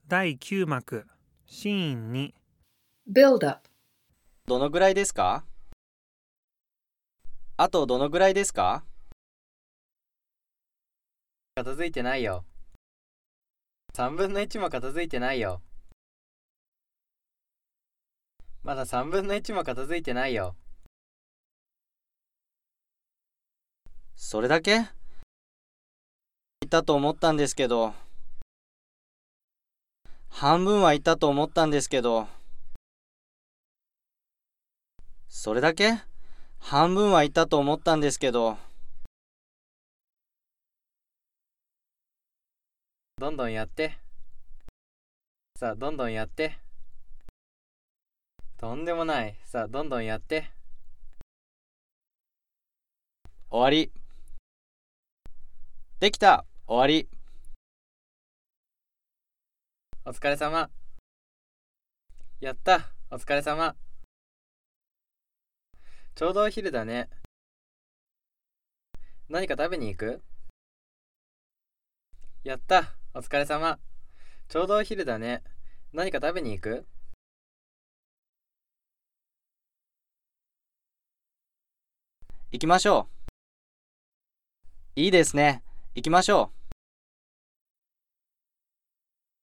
第9幕シーン2 Build up. どのぐらいですか？あとどのぐらいですか？ 片付いてないよ。3分の1も片付いてないよ。まだ3分の1も片付いてないよ。 それだけ？いたと思ったんですけど。半分はいたと思ったんですけど。それだけ？半分はいたと思ったんですけど。 どんどんやって。さあ、どんどんやって。とんでもない。さあ、どんどんやって。 終わり。できた。終わり。 お疲れ様。やった。お疲れ様。ちょうどお昼だね。何か食べに行く？やった。お疲れ様。ちょうどお昼だね。何か食べに行く？ 行きましょう。いいですね。行きましょう。